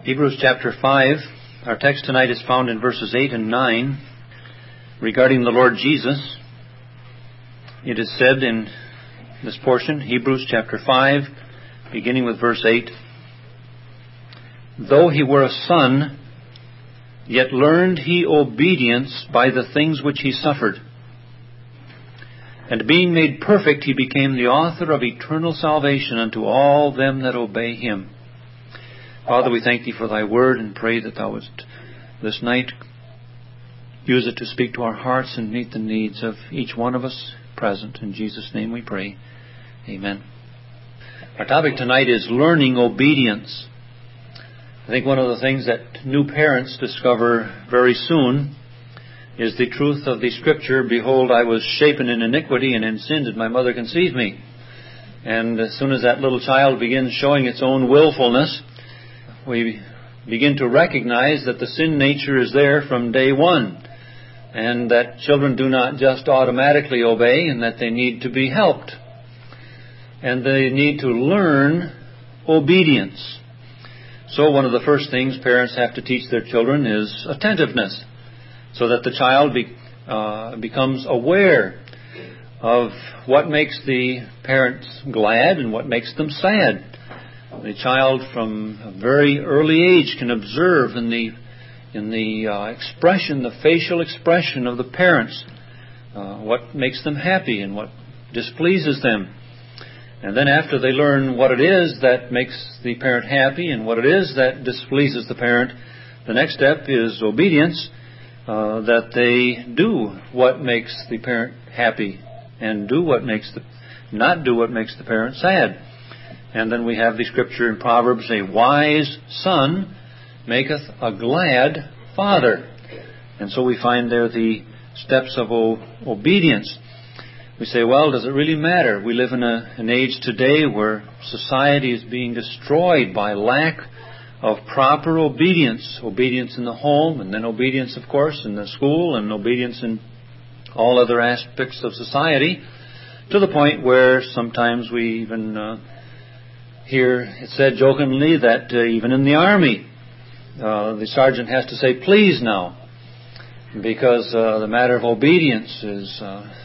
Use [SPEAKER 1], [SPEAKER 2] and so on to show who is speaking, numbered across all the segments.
[SPEAKER 1] Hebrews chapter 5. Our text tonight is found in verses 8 and 9 regarding the Lord Jesus. It is said in this portion, Hebrews chapter 5, beginning with verse 8, "Though he were a son, yet learned he obedience by the things which he suffered. And being made perfect, he became the author of eternal salvation unto all them that obey him." Father, we thank Thee for Thy word and pray that Thou wouldst this night use it to speak to our hearts and meet the needs of each one of us present. In Jesus' name we pray. Amen. Our topic tonight is learning obedience. I think one of the things that new parents discover very soon is the truth of the Scripture, "Behold, I was shapen in iniquity, and in sin did my mother conceive me." And as soon as that little child begins showing its own willfulness, we begin to recognize that the sin nature is there from day one, and that children do not just automatically obey, and that they need to be helped. And they need to learn obedience. So one of the first things parents have to teach their children is attentiveness, so that the child becomes aware of what makes the parents glad and what makes them sad. The child from a very early age can observe in the expression, the facial expression of the parents, what makes them happy and what displeases them. And then after they learn what it is that makes the parent happy and what it is that displeases the parent, the next step is obedience, that they do what makes the parent happy and not do what makes the parent sad. And then we have the Scripture in Proverbs, "A wise son maketh a glad father." And so we find there the steps of obedience. We say, well, does it really matter? We live in an age today where society is being destroyed by lack of proper obedience. Obedience in the home, and then obedience, of course, in the school, and obedience in all other aspects of society, to the point where sometimes we even hear it said jokingly that even in the Army, the sergeant has to say please now, because the matter of obedience is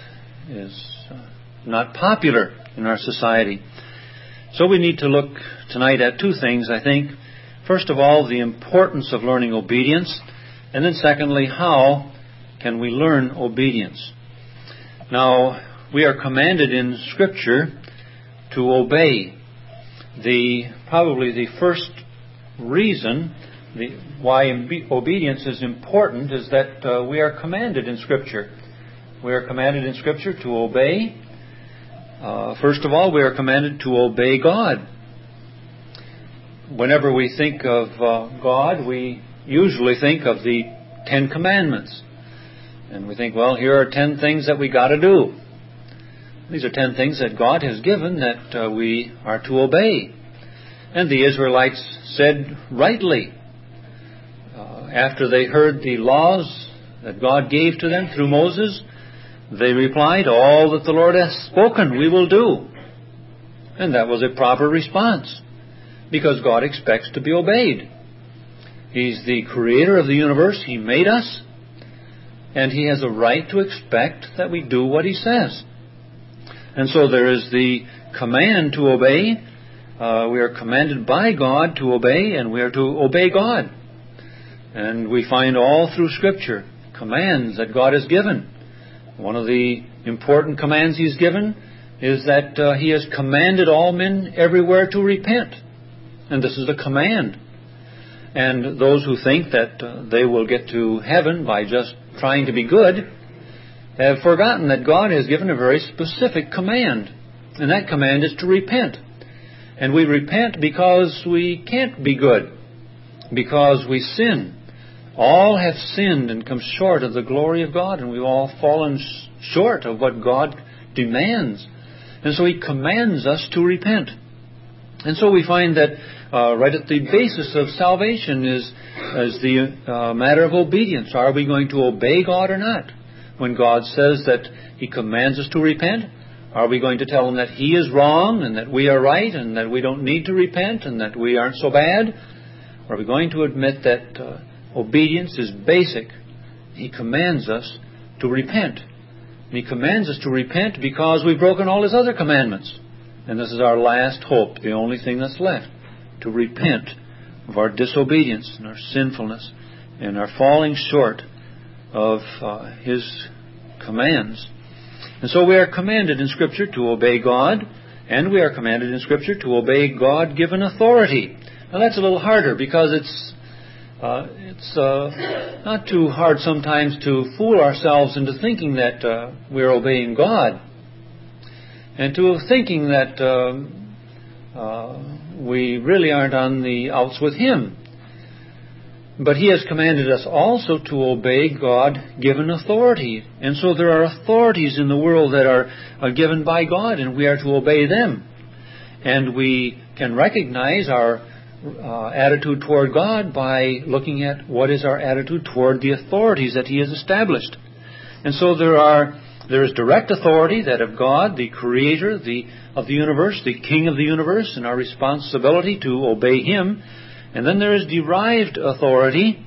[SPEAKER 1] not popular in our society. So we need to look tonight at two things, I think. First of all, the importance of learning obedience, and then secondly, how can we learn obedience? Now, we are commanded in Scripture to obey. Probably the first reason why obedience is important is that we are commanded in Scripture. We are commanded in Scripture to obey. First of all, we are commanded to obey God. Whenever we think of God, we usually think of the 10 Commandments. And we think, well, here are 10 things that we got to do. These are 10 things that God has given that we are to obey. And the Israelites said rightly, after they heard the laws that God gave to them through Moses, they replied, "All that the Lord has spoken, we will do." And that was a proper response, because God expects to be obeyed. He's the creator of the universe. He made us, and He has a right to expect that we do what He says. And so there is the command to obey. We are commanded by God to obey, and we are to obey God. And we find all through Scripture commands that God has given. One of the important commands He's given is that He has commanded all men everywhere to repent. And this is a command. And those who think that they will get to heaven by just trying to be good have forgotten that God has given a very specific command. And that command is to repent. And we repent because we can't be good, because we sin. All have sinned and come short of the glory of God, and we've all fallen short of what God demands. And so He commands us to repent. And so we find that right at the basis of salvation is the matter of obedience. Are we going to obey God or not? When God says that He commands us to repent, are we going to tell Him that He is wrong and that we are right and that we don't need to repent and that we aren't so bad? Are we going to admit that obedience is basic? He commands us to repent. And He commands us to repent because we've broken all His other commandments. And this is our last hope, the only thing that's left, to repent of our disobedience and our sinfulness and our falling short of His commands. And so we are commanded in Scripture to obey God, and we are commanded in Scripture to obey God-given authority. Now that's a little harder because it's not too hard sometimes to fool ourselves into thinking that we're obeying God, and to thinking that we really aren't on the outs with Him. But He has commanded us also to obey God-given authority. And so there are authorities in the world that are given by God, and we are to obey them. And we can recognize our attitude toward God by looking at what is our attitude toward the authorities that He has established. And so there is direct authority, that of God, the Creator of the universe, the King of the universe, and our responsibility to obey Him. And then there is derived authority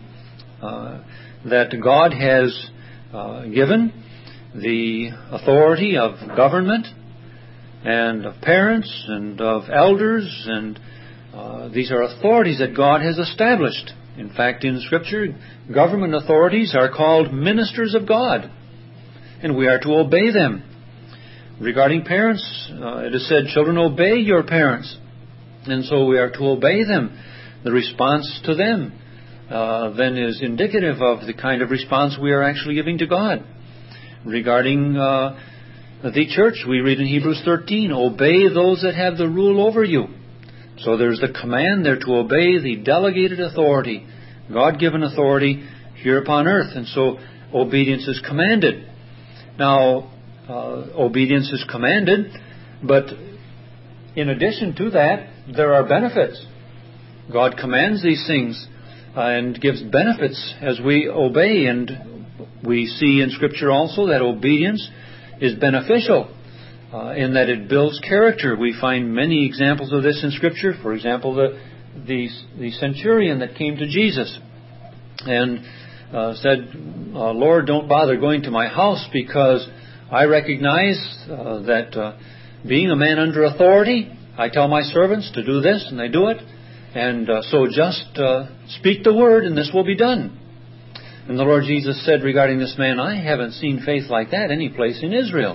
[SPEAKER 1] that God has given, the authority of government and of parents and of elders, and these are authorities that God has established. In fact, in Scripture, government authorities are called ministers of God, and we are to obey them. Regarding parents, it is said, "Children, obey your parents." And so we are to obey them. The response to them then is indicative of the kind of response we are actually giving to God. Regarding the church, we read in Hebrews 13, "Obey those that have the rule over you." So there's the command there to obey the delegated authority, God-given authority here upon earth. And so obedience is commanded. Now, obedience is commanded, but in addition to that, there are benefits. God commands these things and gives benefits as we obey. And we see in Scripture also that obedience is beneficial in that it builds character. We find many examples of this in Scripture. For example, the centurion that came to Jesus and said, "Lord, don't bother going to my house because I recognize that being a man under authority, I tell my servants to do this and they do it. And so just speak the word and this will be done." And the Lord Jesus said regarding this man, "I haven't seen faith like that any place in Israel."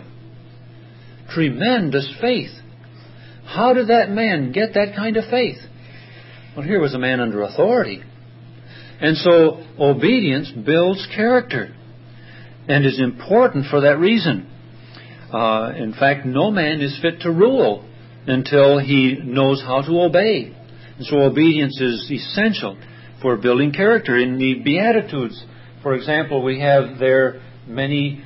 [SPEAKER 1] Tremendous faith. How did that man get that kind of faith? Well, here was a man under authority. And so obedience builds character and is important for that reason. In fact, no man is fit to rule until he knows how to obey. And so obedience is essential for building character. In the Beatitudes, for example, we have there many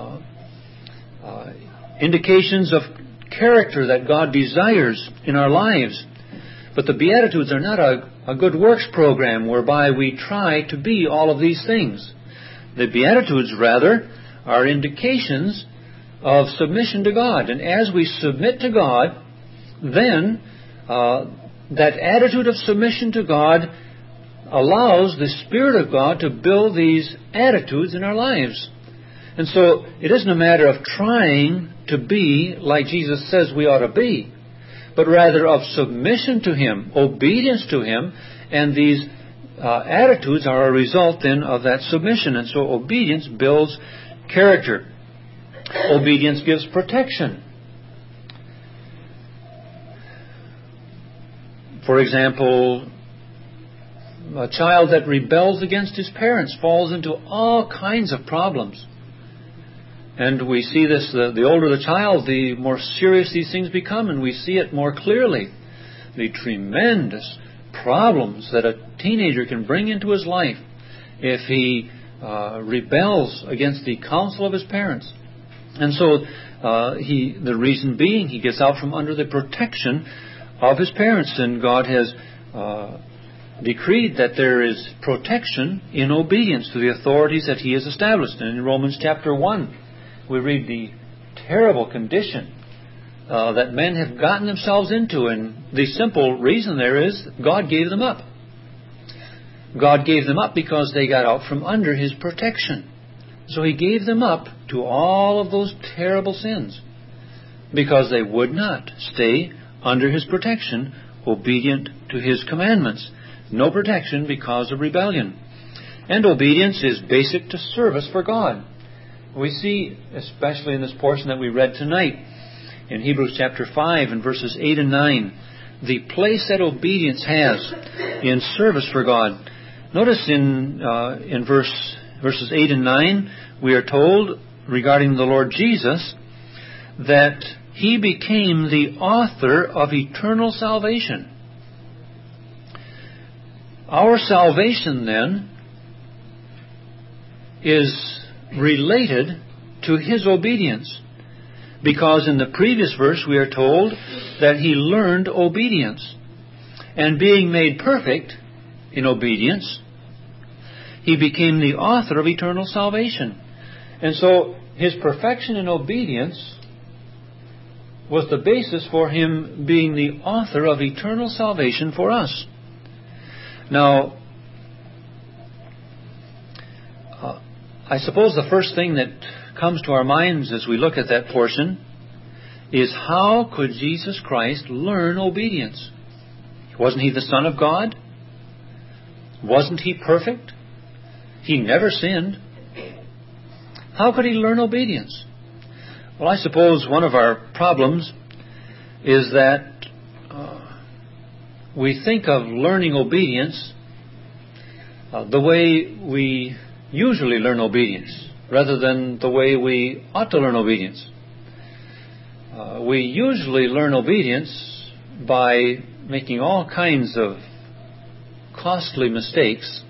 [SPEAKER 1] indications of character that God desires in our lives. But the Beatitudes are not a good works program whereby we try to be all of these things. The Beatitudes, rather, are indications of submission to God. And as we submit to God, then that attitude of submission to God allows the Spirit of God to build these attitudes in our lives. And so it isn't a matter of trying to be like Jesus says we ought to be, but rather of submission to Him, obedience to Him, and these attitudes are a result then of that submission. And so obedience builds character. Obedience gives protection. For example, a child that rebels against his parents falls into all kinds of problems. And we see this, the older the child, the more serious these things become, and we see it more clearly. The tremendous problems that a teenager can bring into his life if he rebels against the counsel of his parents. And so the reason being, he gets out from under the protection of his parents, and God has decreed that there is protection in obedience to the authorities that He has established. And in Romans chapter 1, we read the terrible condition that men have gotten themselves into, and the simple reason there is God gave them up. God gave them up because they got out from under His protection. So He gave them up to all of those terrible sins because they would not stay under His protection, obedient to His commandments. No protection because of rebellion. And obedience is basic to service for God. We see, especially in this portion that we read tonight, in Hebrews chapter 5 and verses 8 and 9, the place that obedience has in service for God. Notice in verses 8 and 9, we are told regarding the Lord Jesus that He became the author of eternal salvation. Our salvation, then, is related to His obedience. Because in the previous verse we are told that He learned obedience. And being made perfect in obedience, He became the author of eternal salvation. And so His perfection in obedience was the basis for Him being the author of eternal salvation for us. Now, I suppose the first thing that comes to our minds as we look at that portion is, how could Jesus Christ learn obedience? Wasn't He the Son of God? Wasn't He perfect? He never sinned. How could He learn obedience? Well, I suppose one of our problems is that we think of learning obedience the way we usually learn obedience, rather than the way we ought to learn obedience. We usually learn obedience by making all kinds of costly mistakes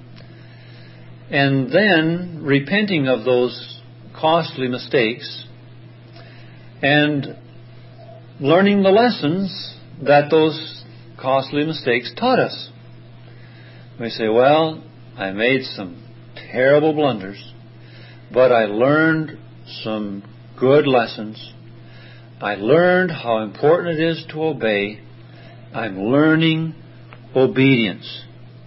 [SPEAKER 1] and then repenting of those costly mistakes and learning the lessons that those costly mistakes taught us. We say, well, I made some terrible blunders, but I learned some good lessons. I learned how important it is to obey. I'm learning obedience.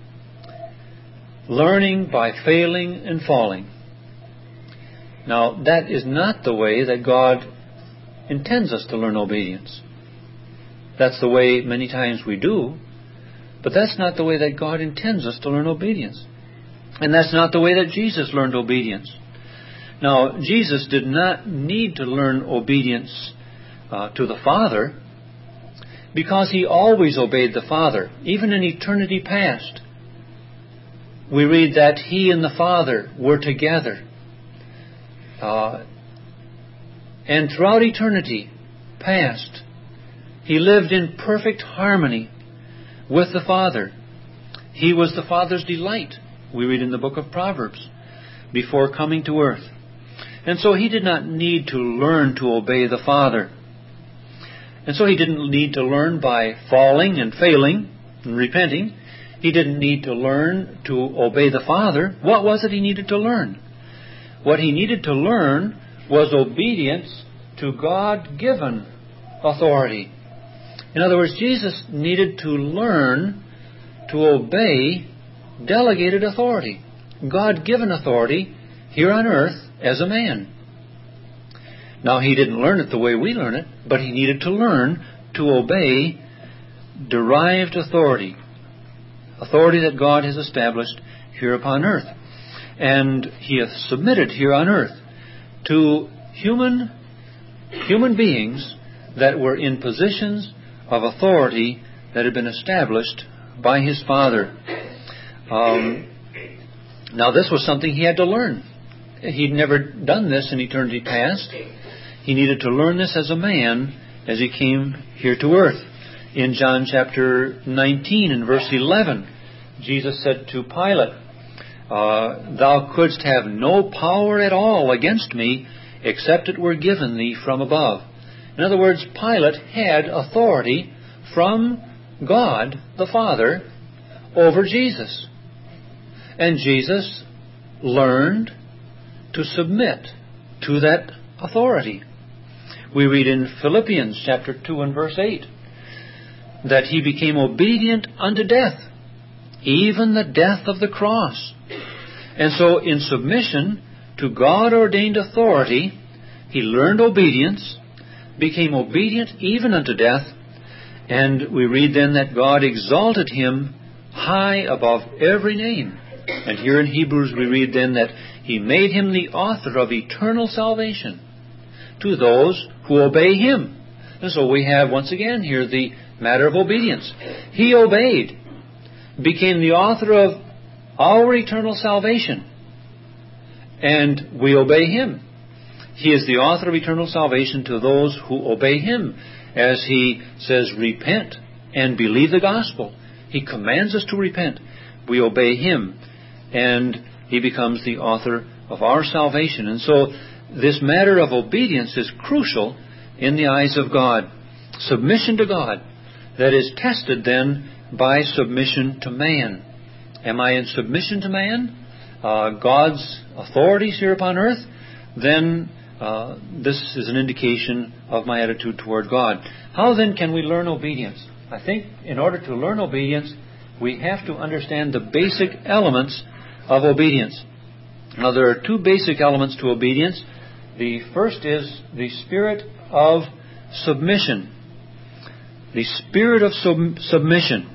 [SPEAKER 1] Learning by failing and falling. Now, that is not the way that God intends us to learn obedience. That's the way many times we do, but that's not the way that God intends us to learn obedience. And that's not the way that Jesus learned obedience. Now, Jesus did not need to learn obedience to the Father, because He always obeyed the Father, even in eternity past. We read that He and the Father were together. And throughout eternity past, He lived in perfect harmony with the Father. He was the Father's delight, we read in the book of Proverbs, before coming to earth. And so He did not need to learn to obey the Father. And so He didn't need to learn by falling and failing and repenting. He didn't need to learn to obey the Father. What was it He needed to learn? What He needed to learn was obedience to God-given authority. In other words, Jesus needed to learn to obey delegated authority, God-given authority here on earth as a man. Now, He didn't learn it the way we learn it, but He needed to learn to obey derived authority, authority that God has established here upon earth. And He hath submitted here on earth to human beings that were in positions of authority that had been established by His Father. Now, this was something He had to learn. He'd never done this in eternity past. He needed to learn this as a man as He came here to earth. In John chapter 19 and verse 11, Jesus said to Pilate, Thou couldst have no power at all against me except it were given thee from above. In other words, Pilate had authority from God the Father over Jesus. And Jesus learned to submit to that authority. We read in Philippians chapter 2 and verse 8 that He became obedient unto death, even the death of the cross. And so in submission to God-ordained authority, he learned obedience, became obedient even unto death, and we read then that God exalted him high above every name. And here in Hebrews we read then that he made him the author of eternal salvation to those who obey him. And so we have once again here the matter of obedience. He obeyed, became the author of our eternal salvation, and we obey him. He is the author of eternal salvation to those who obey him. As he says, repent and believe the gospel. He commands us to repent. We obey him, and he becomes the author of our salvation. And so this matter of obedience is crucial in the eyes of God. Submission to God that is tested then by submission to man. Am I in submission to man? God's authorities here upon earth? Then this is an indication of my attitude toward God. How then can we learn obedience? I think in order to learn obedience, we have to understand the basic elements of obedience. Now, there are two basic elements to obedience. The first is the spirit of submission. The spirit of submission.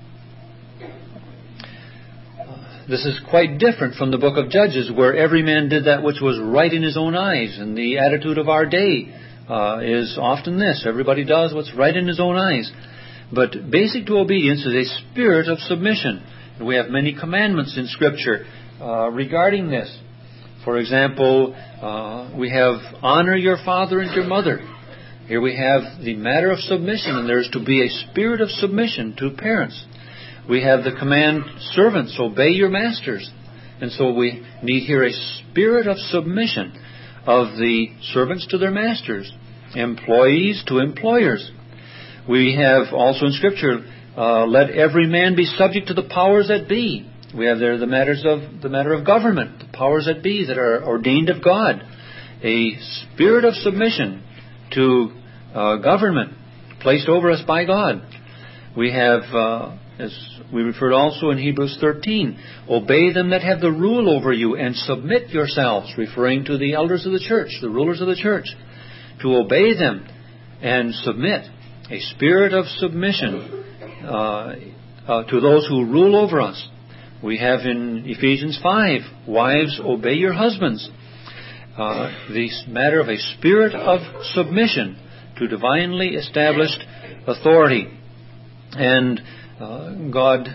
[SPEAKER 1] This is quite different from the book of Judges, where every man did that which was right in his own eyes. And the attitude of our day is often this: everybody does what's right in his own eyes. But basic to obedience is a spirit of submission. And we have many commandments in Scripture regarding this. For example, we have honor your father and your mother. Here we have the matter of submission, and there's to be a spirit of submission to parents. We have the command, servants, obey your masters. And so we need here a spirit of submission of the servants to their masters, employees to employers. We have also in Scripture, let every man be subject to the powers that be. We have there the matter of government, the powers that be that are ordained of God. A spirit of submission to government placed over us by God. We have, as we referred also in Hebrews 13, obey them that have the rule over you and submit yourselves, referring to the elders of the church, the rulers of the church, to obey them and submit. A spirit of submission to those who rule over us. We have in Ephesians 5, wives, obey your husbands. The matter of a spirit of submission to divinely established authority. And God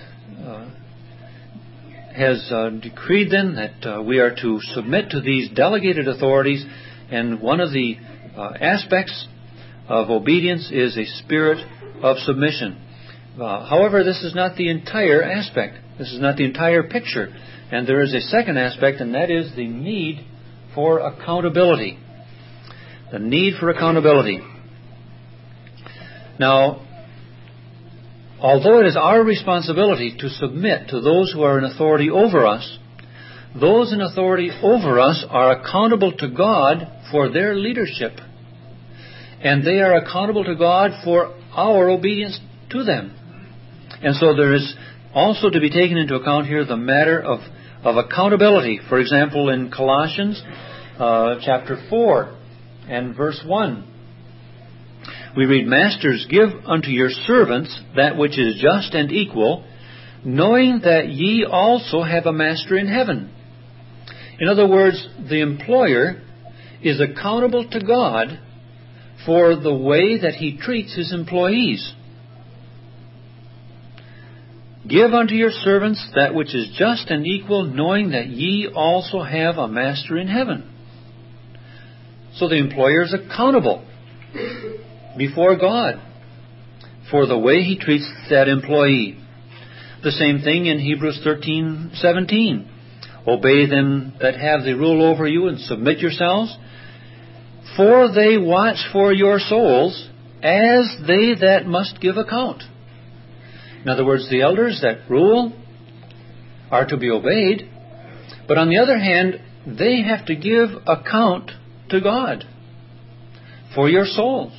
[SPEAKER 1] has decreed then that we are to submit to these delegated authorities, and one of the aspects of obedience is a spirit of submission. However, this is not the entire aspect. This is not the entire picture. And there is a second aspect, and that is the need for accountability. The need for accountability. Now, although it is our responsibility to submit to those who are in authority over us, those in authority over us are accountable to God for their leadership. And they are accountable to God for our obedience to them. And so there is also to be taken into account here the matter of accountability. For example, in Colossians chapter 4 and verse 1, we read, Masters, give unto your servants that which is just and equal, knowing that ye also have a master in heaven. In other words, the employer is accountable to God for the way that he treats his employees. Give unto your servants that which is just and equal, knowing that ye also have a master in heaven. So the employer is accountable before God for the way he treats that employee. The same thing in Hebrews 13:17. Obey them that have the rule over you and submit yourselves, for they watch for your souls as they that must give account. In other words, the elders that rule are to be obeyed, but on the other hand, they have to give account to God for your souls.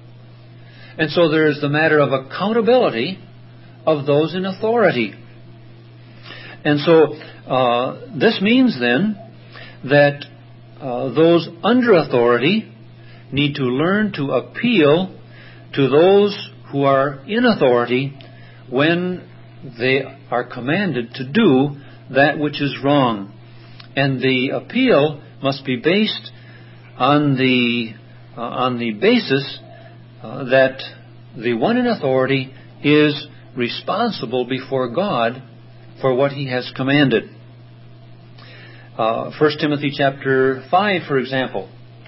[SPEAKER 1] And so there is the matter of accountability of those in authority. And so this means then that those under authority need to learn to appeal to those who are in authority when they are commanded to do that which is wrong. And the appeal must be based on the basis that the one in authority is responsible before God for what he has commanded. 1 Timothy chapter 5, for example,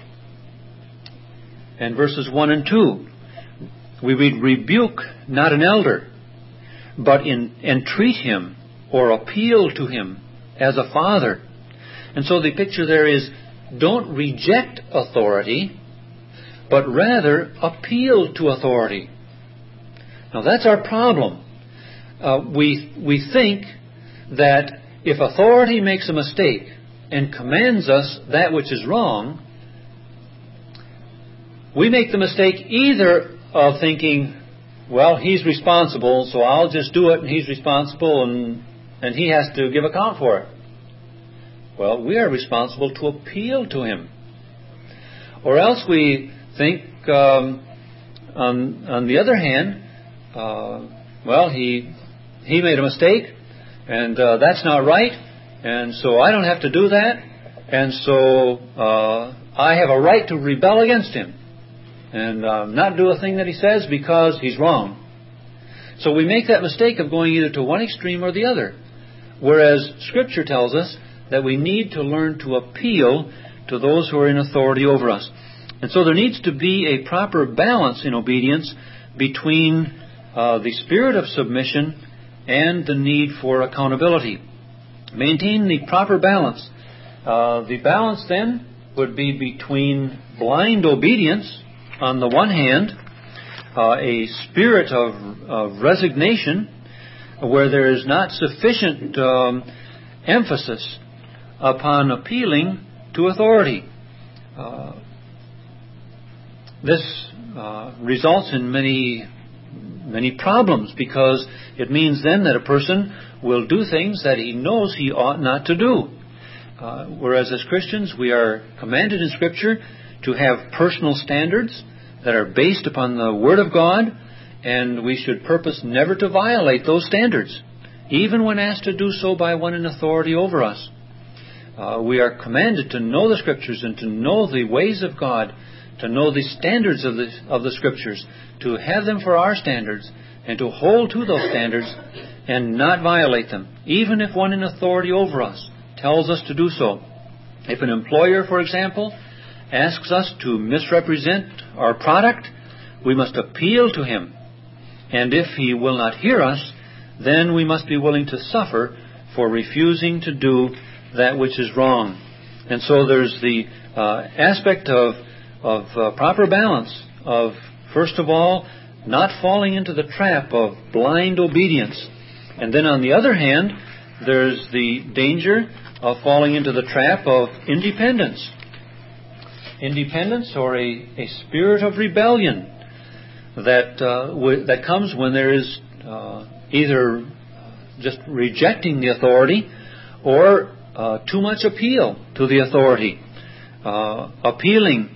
[SPEAKER 1] and verses 1 and 2, we read, "Rebuke not an elder, but entreat him," or appeal to him as a father. And so the picture there is, don't reject authority, but rather appeal to authority. Now that's our problem. We think that if authority makes a mistake and commands us that which is wrong, we make the mistake either of thinking, well, he's responsible, so I'll just do it, and he's responsible, and he has to give account for it. Well, we are responsible to appeal to him. Or else we think, on the other hand, well, he made a mistake, and that's not right, and so I don't have to do that, and so I have a right to rebel against him and not do a thing that he says because he's wrong. So we make that mistake of going either to one extreme or the other, whereas Scripture tells us that we need to learn to appeal to those who are in authority over us. And so there needs to be a proper balance in obedience between the spirit of submission and the need for accountability. Maintain the proper balance. The balance then would be between blind obedience on the one hand, a spirit of resignation where there is not sufficient emphasis upon appealing to authority. This results in many problems, because it means then that a person will do things that he knows he ought not to do. Whereas as Christians, we are commanded in Scripture to have personal standards that are based upon the Word of God, and we should purpose never to violate those standards, even when asked to do so by one in authority over us. We are commanded to know the Scriptures and to know the ways of God, to know the standards of the Scriptures, to have them for our standards, and to hold to those standards and not violate them, even if one in authority over us tells us to do so. If an employer, for example, asks us to misrepresent our product, we must appeal to him. And if he will not hear us, then we must be willing to suffer for refusing to do that which is wrong. And so there's the aspect of proper balance of, first of all, not falling into the trap of blind obedience. And then on the other hand, there's the danger of falling into the trap of independence. Independence, or a spirit of rebellion that comes when there is either just rejecting the authority or too much appeal to the authority. Appealing.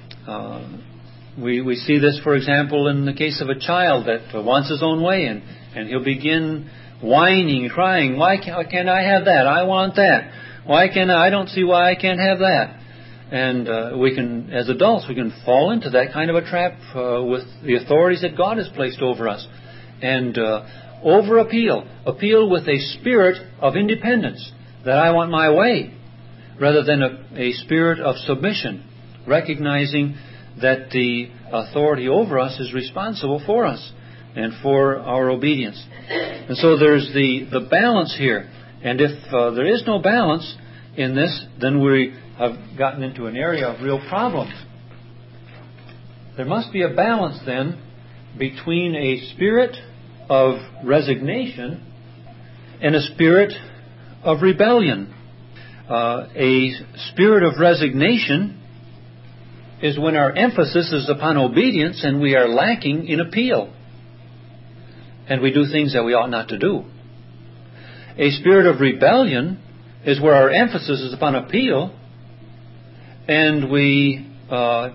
[SPEAKER 1] We see this, for example, in the case of a child that wants his own way, and he'll begin whining, crying, why can't I have that? I want that. I don't see why I can't have that. And we can, as adults, we can fall into that kind of a trap with the authorities that God has placed over us. And appeal with a spirit of independence, that I want my way, rather than a spirit of submission, recognizing that the authority over us is responsible for us and for our obedience. And so there's the balance here. And if there is no balance in this, then we have gotten into an area of real problems. There must be a balance then between a spirit of resignation and a spirit of rebellion. A spirit of resignation is when our emphasis is upon obedience and we are lacking in appeal, and we do things that we ought not to do. A spirit of rebellion is where our emphasis is upon appeal, and we talk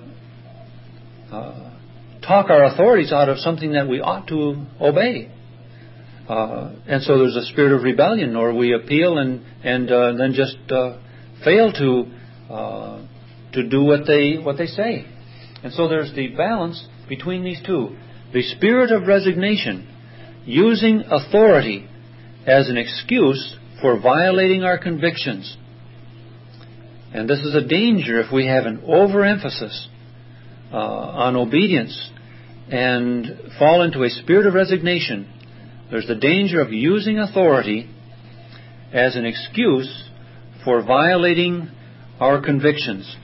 [SPEAKER 1] our authorities out of something that we ought to obey. And so there's a spirit of rebellion, or we appeal and then just fail to do what they say. And so there's the balance between these two. The spirit of resignation, using authority as an excuse for violating our convictions. And this is a danger if we have an overemphasis on obedience and fall into a spirit of resignation. There's the danger of using authority as an excuse for violating our convictions.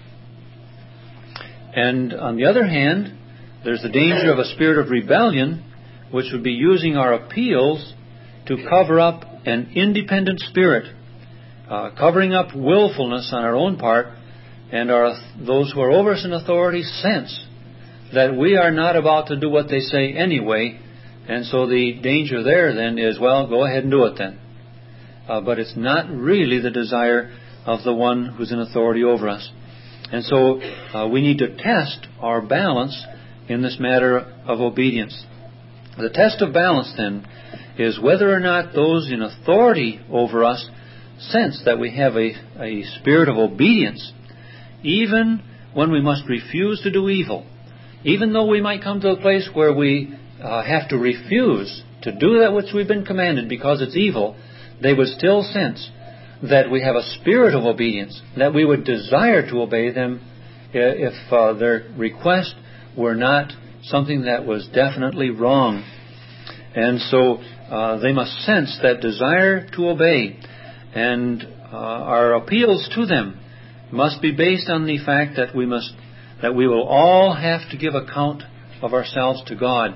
[SPEAKER 1] And on the other hand, there's the danger of a spirit of rebellion, which would be using our appeals to cover up an independent spirit, covering up willfulness on our own part, and those who are over us in authority sense that we are not about to do what they say anyway, and so the danger there then is, well, go ahead and do it then. But it's not really the desire of the one who's in authority over us. And so we need to test our balance in this matter of obedience. The test of balance, then, is whether or not those in authority over us sense that we have a spirit of obedience, even when we must refuse to do evil. Even though we might come to a place where we have to refuse to do that which we've been commanded because it's evil, they would still sense that we have a spirit of obedience, that we would desire to obey them if their request were not something that was definitely wrong. And so they must sense that desire to obey. And our appeals to them must be based on the fact that we will all have to give account of ourselves to God.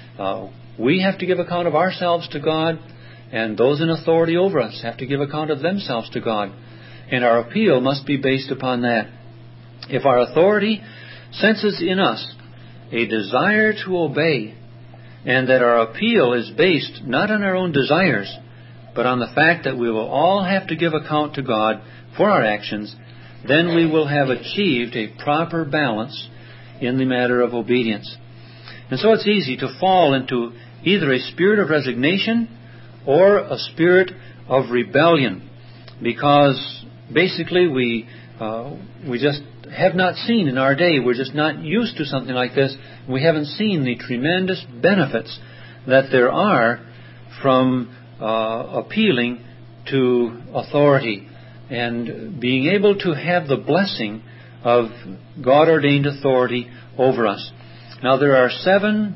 [SPEAKER 1] We have to give account of ourselves to God, and those in authority over us have to give account of themselves to God. And our appeal must be based upon that. If our authority senses in us a desire to obey, and that our appeal is based not on our own desires, but on the fact that we will all have to give account to God for our actions, then we will have achieved a proper balance in the matter of obedience. And so it's easy to fall into either a spirit of resignation or a spirit of rebellion, because basically we just have not seen in our day, we're just not used to something like this. We haven't seen the tremendous benefits that there are from appealing to authority and being able to have the blessing of God-ordained authority over us. Now, there are 7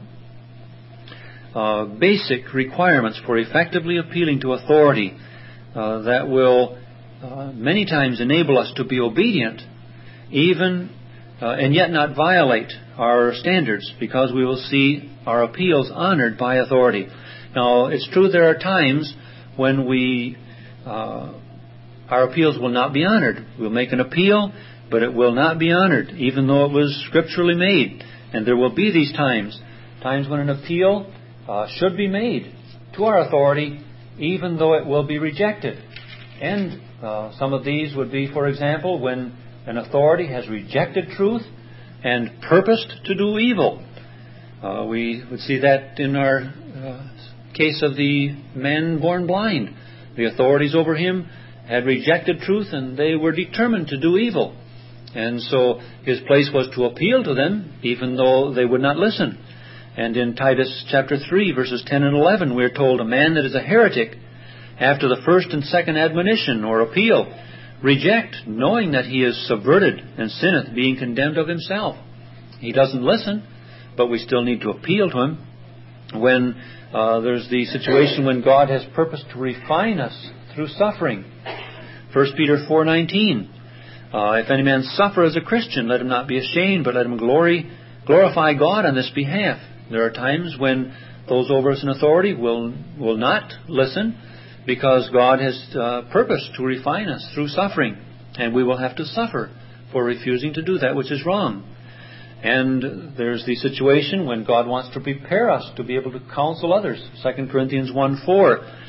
[SPEAKER 1] basic requirements for effectively appealing to authority that will many times enable us to be obedient, even and yet not violate our standards, because we will see our appeals honored by authority. Now, it's true there are times when our appeals will not be honored. We'll make an appeal, but it will not be honored, even though it was scripturally made. And there will be these times when an appeal should be made to our authority, even though it will be rejected. And some of these would be, for example, when an authority has rejected truth and purposed to do evil. We would see that in our case of the man born blind. The authorities over him had rejected truth, and they were determined to do evil. And so his place was to appeal to them, even though they would not listen. And in Titus chapter 3, verses 10 and 11, we are told, a man that is a heretic, after the first and second admonition or appeal, reject, knowing that he is subverted and sinneth, being condemned of himself. He doesn't listen, but we still need to appeal to him. When there's the situation when God has purposed to refine us through suffering. 1 Peter 4:19. If any man suffer as a Christian, let him not be ashamed, but let him glorify God on this behalf. There are times when those over us in authority will not listen, because God has purposed to refine us through suffering, and we will have to suffer for refusing to do that which is wrong. And there's the situation when God wants to prepare us to be able to counsel others. 2 Corinthians 1:4.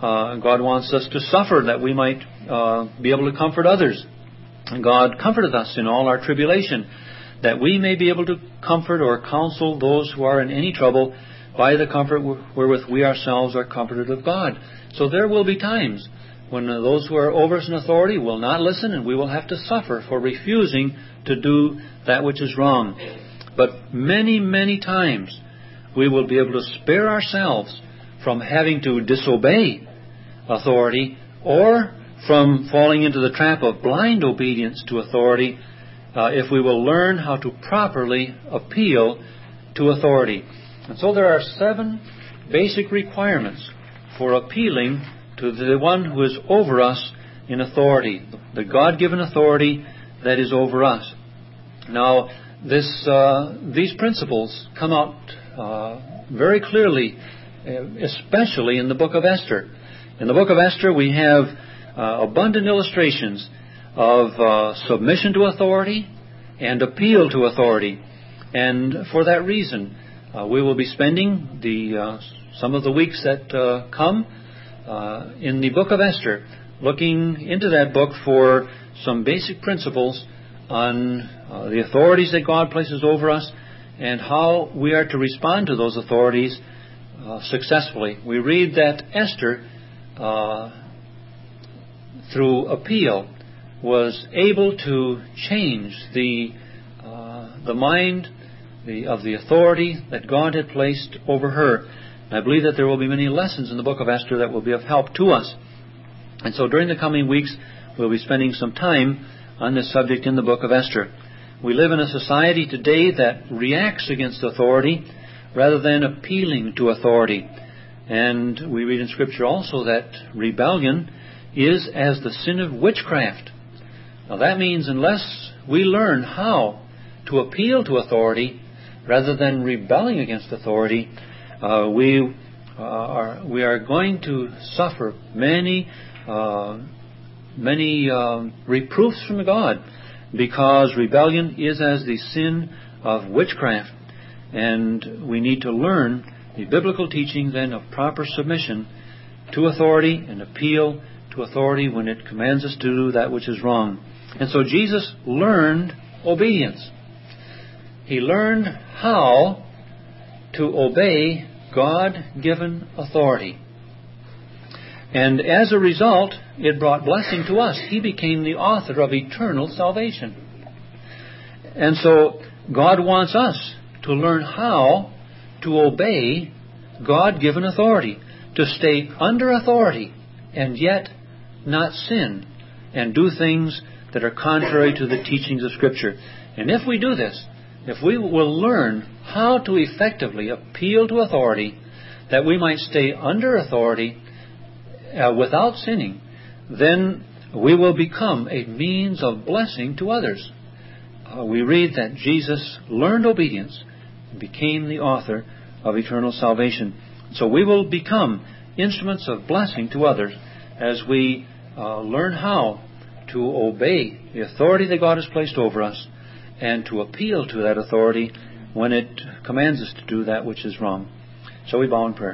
[SPEAKER 1] God wants us to suffer that we might be able to comfort others. God comforteth us in all our tribulation, that we may be able to comfort or counsel those who are in any trouble by the comfort wherewith we ourselves are comforted of God. So there will be times when those who are over us in authority will not listen, and we will have to suffer for refusing to do that which is wrong. But many, many times we will be able to spare ourselves from having to disobey authority or from falling into the trap of blind obedience to authority if we will learn how to properly appeal to authority. And so there are 7 basic requirements for appealing to the one who is over us in authority, the God-given authority that is over us. Now, these principles come out very clearly, especially in the book of Esther. In the book of Esther, we have abundant illustrations of submission to authority and appeal to authority. And for that reason, we will be spending some of the weeks that come in the book of Esther, looking into that book for some basic principles on the authorities that God places over us and how we are to respond to those authorities successfully. We read that Esther, through appeal, was able to change the mind of the authority that God had placed over her. And I believe that there will be many lessons in the book of Esther that will be of help to us. And so during the coming weeks, we'll be spending some time on this subject in the book of Esther. We live in a society today that reacts against authority rather than appealing to authority. And we read in Scripture also that rebellion is as the sin of witchcraft. Now that means unless we learn how to appeal to authority rather than rebelling against authority, we are going to suffer many reproofs from God, because rebellion is as the sin of witchcraft. And we need to learn the biblical teaching then of proper submission to authority and appeal to authority when it commands us to do that which is wrong. And so Jesus learned obedience. He learned how to obey God-given authority. And as a result, it brought blessing to us. He became the author of eternal salvation. And so God wants us to learn how to obey God-given authority, to stay under authority and yet not sin and do things that are contrary to the teachings of Scripture. And if we do this, if we will learn how to effectively appeal to authority, that we might stay under authority without sinning, then we will become a means of blessing to others. We read that Jesus learned obedience and became the author of eternal salvation. So we will become instruments of blessing to others as we learn how to obey the authority that God has placed over us and to appeal to that authority when it commands us to do that which is wrong. So we bow in prayer.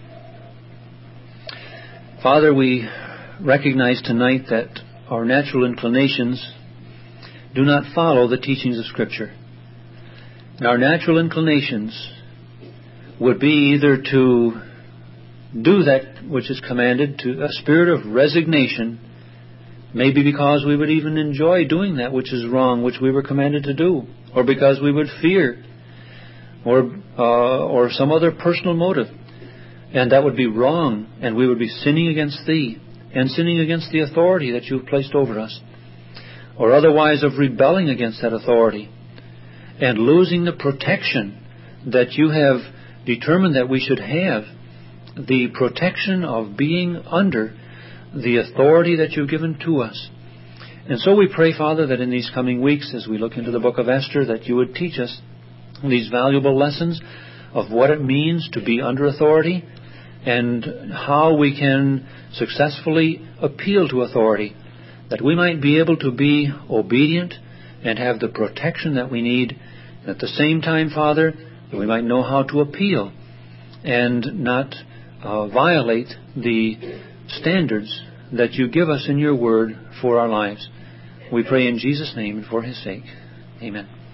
[SPEAKER 1] Father, we recognize tonight that our natural inclinations do not follow the teachings of Scripture. And our natural inclinations would be either to do that which is commanded, to a spirit of resignation, maybe because we would even enjoy doing that which is wrong, which we were commanded to do, or because we would fear, or some other personal motive. And that would be wrong, and we would be sinning against Thee and sinning against the authority that You've placed over us, or otherwise of rebelling against that authority and losing the protection that You have determined that we should have, the protection of being under the authority that You've given to us. And so we pray, Father, that in these coming weeks, as we look into the book of Esther, that You would teach us these valuable lessons of what it means to be under authority and how we can successfully appeal to authority, that we might be able to be obedient and have the protection that we need. And at the same time, Father, that we might know how to appeal and not violate the standards that you give us in your word for our lives. We pray in Jesus' name and for His sake. Amen.